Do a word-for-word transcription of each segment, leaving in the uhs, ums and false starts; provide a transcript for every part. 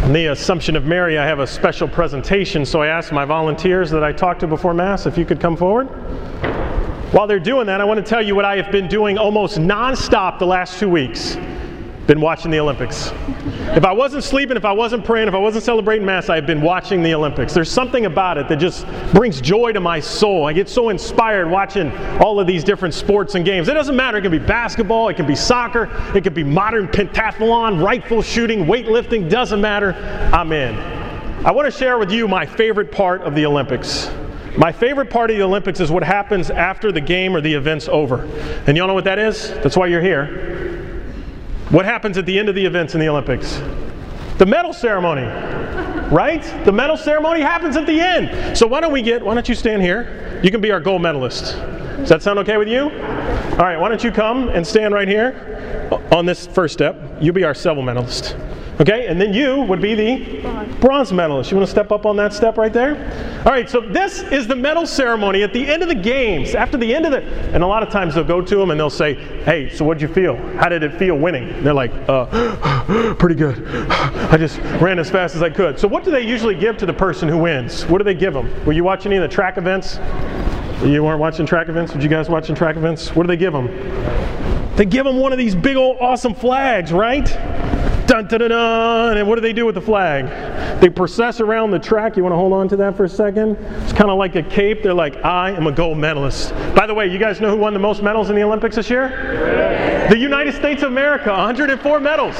On the Assumption of Mary, I have a special presentation, so I asked my volunteers that I talked to before Mass if you could come forward. While they're doing that, I want to tell you what I have been doing almost non-stop the last two weeks. Been watching the Olympics. If I wasn't sleeping, if I wasn't praying, if I wasn't celebrating Mass, I've been watching the Olympics. There's something about it that just brings joy to my soul. I get so inspired watching all of these different sports and games. It doesn't matter. It can be basketball, it can be soccer, it can be modern pentathlon, rifle shooting, weightlifting, doesn't matter. I'm in. I want to share with you my favorite part of the Olympics. My favorite part of the Olympics is what happens after the game or the event's over. And y'all know what that is? That's why you're here. What happens at the end of the events in the Olympics? The medal ceremony, right? The medal ceremony happens at the end. So why don't we get, why don't you stand here? You can be our gold medalist. Does that sound okay with you? All right, why don't you come and stand right here on this first step. You'll be our silver medalist. Okay, and then you would be the bronze medalist. You want to step up on that step right there? All right, so this is the medal ceremony at the end of the games. After the end of the, and a lot of times they'll go to them and they'll say, hey, so what'd you feel? How did it feel winning? And they're like, uh, pretty good. I just ran as fast as I could. So what do they usually give to the person who wins? What do they give them? Were you watching any of the track events? You weren't watching track events? Were you guys watching track events? What do they give them? They give them one of these big old awesome flags, right? Dun, dun, dun, dun. And what do they do with the flag? They process around the track. You want to hold on to that for a second? It's kind of like a cape. They're like, I am a gold medalist. By the way, you guys know who won the most medals in the Olympics this year? Yeah. The United States of America, one hundred four medals.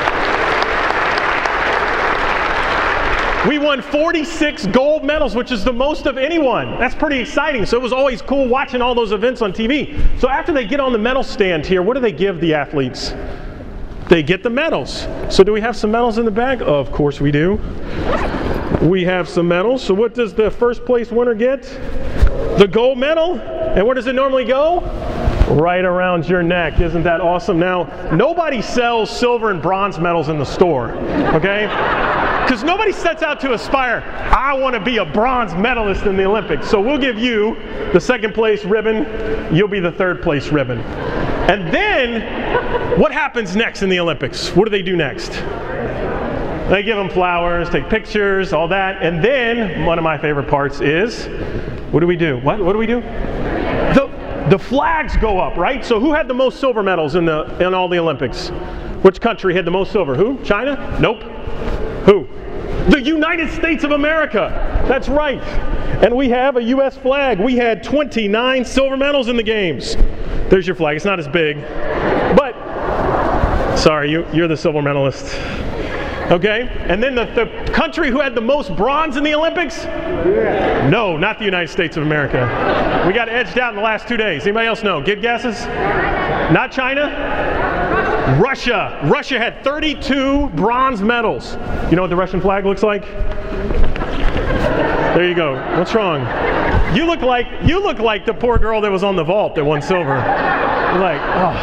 We won forty-six gold medals, which is the most of anyone. That's pretty exciting. So it was always cool watching all those events on T V. So after they get on the medal stand here, what do they give the athletes? They get the medals. So do we have some medals in the bag? Oh, of course we do. We have some medals. So what does the first place winner get? The gold medal. And where does it normally go? Right around your neck. Isn't that awesome? Now, nobody sells silver and bronze medals in the store, okay? Because nobody sets out to aspire, I want to be a bronze medalist in the Olympics. So we'll give you the second place ribbon. You'll be the third place ribbon. And then, what happens next in the Olympics? What do they do next? They give them flowers, take pictures, all that. And then, one of my favorite parts is, what do we do? What, what do we do? The, the flags go up, right? So who had the most silver medals in, the, in all the Olympics? Which country had the most silver? Who? China? Nope. Who? The United States of America. That's right. And we have a U S flag. We had twenty-nine silver medals in the games. There's your flag. It's not as big. But, sorry, you, you're the silver medalist. Okay? And then the, the country who had the most bronze in the Olympics? Yeah. No, not the United States of America. We got edged out in the last two days. Anybody else know? Good guesses? Not China? Russia. Russia had thirty-two bronze medals. You know what the Russian flag looks like? There you go. What's wrong? You look like you look like the poor girl that was on the vault that won silver. You're like,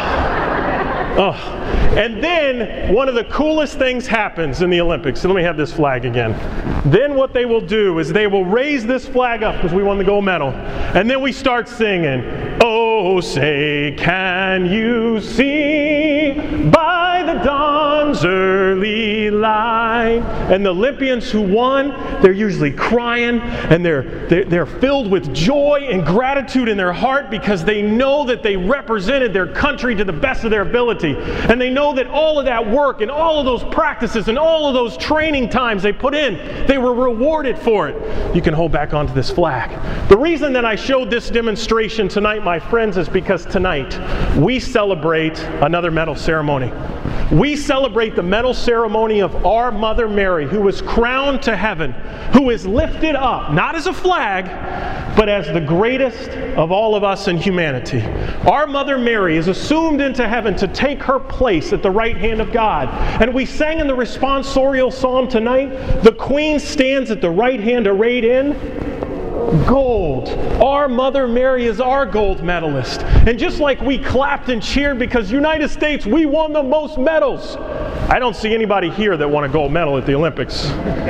oh, oh. And then one of the coolest things happens in the Olympics. So let me have this flag again. Then what they will do is they will raise this flag up because we won the gold medal, and then we start singing. Oh, say, can you see by the dawn's early light? And the Olympians who won, they're usually crying, and they're, they're, they're filled with joy and gratitude in their heart because they know that they represented their country to the best of their ability. And they know that all of that work and all of those practices and all of those training times they put in, they were rewarded for it. You can hold back onto this flag. The reason that I showed this demonstration tonight, my friends, is because tonight we celebrate another medal ceremony. We celebrate the medal ceremony of our Mother Mary, who was crowned to heaven, who is lifted up, not as a flag, but as the greatest of all of us in humanity. Our Mother Mary is assumed into heaven to take her place at the right hand of God. And we sang in the responsorial psalm tonight, the Queen stands at the right hand arrayed in gold. Our Mother Mary is our gold medalist. And just like we clapped and cheered because United States, we won the most medals. I don't see anybody here that won a gold medal at the Olympics.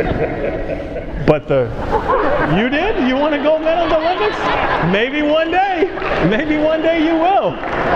But the, you did? You won a gold medal at the Olympics? Maybe one day. Maybe one day you will.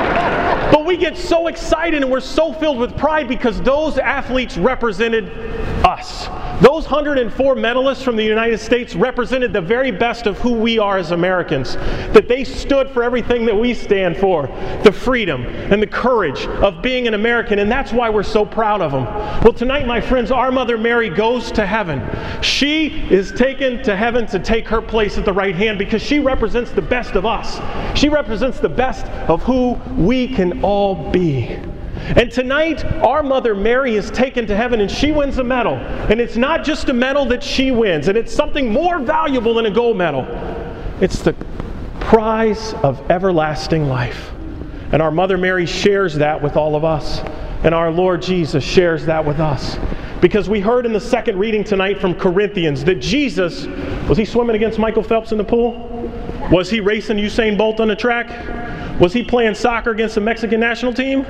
But we get so excited and we're so filled with pride because those athletes represented us. Those one hundred four medalists from the United States represented the very best of who we are as Americans. That they stood for everything that we stand for. The freedom and the courage of being an American, and that's why we're so proud of them. Well, tonight, my friends, our Mother Mary goes to heaven. She is taken to heaven to take her place at the right hand because she represents the best of us. She represents the best of who we can all be. And tonight, our Mother Mary is taken to heaven and she wins a medal. And it's not just a medal that she wins, and it's something more valuable than a gold medal. It's the prize of everlasting life. And our Mother Mary shares that with all of us. And our Lord Jesus shares that with us. Because we heard in the second reading tonight from Corinthians that Jesus, was he swimming against Michael Phelps in the pool? Was he racing Usain Bolt on the track? Was he playing soccer against the Mexican national team?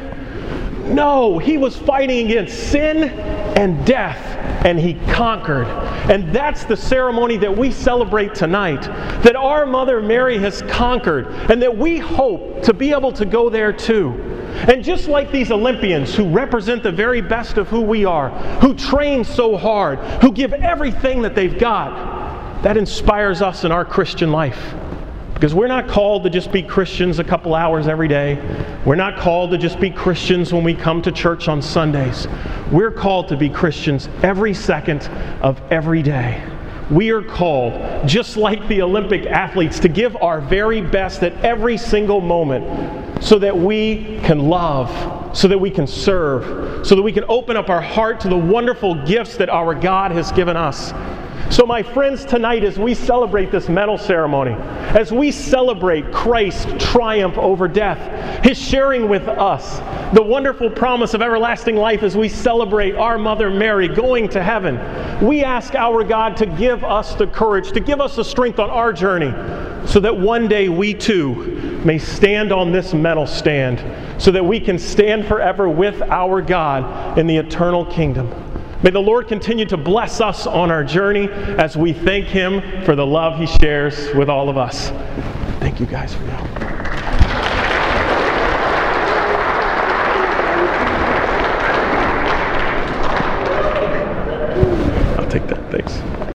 No, he was fighting against sin and death, and he conquered. And that's the ceremony that we celebrate tonight, that our Mother Mary has conquered, and that we hope to be able to go there too. And just like these Olympians who represent the very best of who we are, who train so hard, who give everything that they've got, that inspires us in our Christian life. Because we're not called to just be Christians a couple hours every day. We're not called to just be Christians when we come to church on Sundays. We're called to be Christians every second of every day. We are called, just like the Olympic athletes, to give our very best at every single moment so that we can love, so that we can serve, so that we can open up our heart to the wonderful gifts that our God has given us. So my friends, tonight as we celebrate this medal ceremony, as we celebrate Christ's triumph over death, His sharing with us the wonderful promise of everlasting life as we celebrate our Mother Mary going to heaven, we ask our God to give us the courage, to give us the strength on our journey, so that one day we too may stand on this medal stand, so that we can stand forever with our God in the eternal kingdom. May the Lord continue to bless us on our journey as we thank Him for the love He shares with all of us. Thank you guys for your help.